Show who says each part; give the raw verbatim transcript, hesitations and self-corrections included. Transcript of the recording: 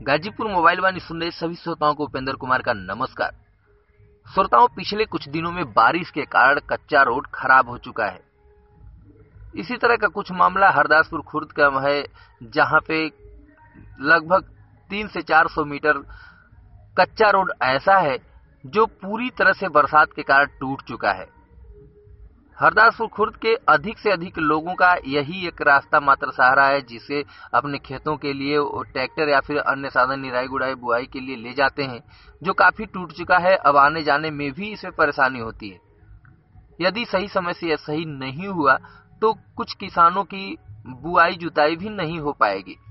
Speaker 1: Ghazipur mobile वाणी सुन रहे सभी श्रोताओं को उपेंद्र कुमार का नमस्कार। श्रोताओं, पिछले कुछ दिनों में बारिश के कारण कच्चा रोड खराब हो चुका है। इसी तरह का कुछ मामला हरदासपुर खुर्द का है, जहां पे लगभग तीन से चार सौ मीटर कच्चा रोड ऐसा है जो पूरी तरह से बरसात के कारण टूट चुका है। हरदासपुर खुर्द के अधिक से अधिक लोगों का यही एक रास्ता मात्र सहारा है, जिसे अपने खेतों के लिए ट्रैक्टर या फिर अन्य साधन निराई गुड़ाई बुआई के लिए ले जाते हैं, जो काफी टूट चुका है। अब आने जाने में भी इसमें परेशानी होती है। यदि सही समय से यह सही नहीं हुआ तो कुछ किसानों की बुआई जुताई भी नहीं हो पाएगी।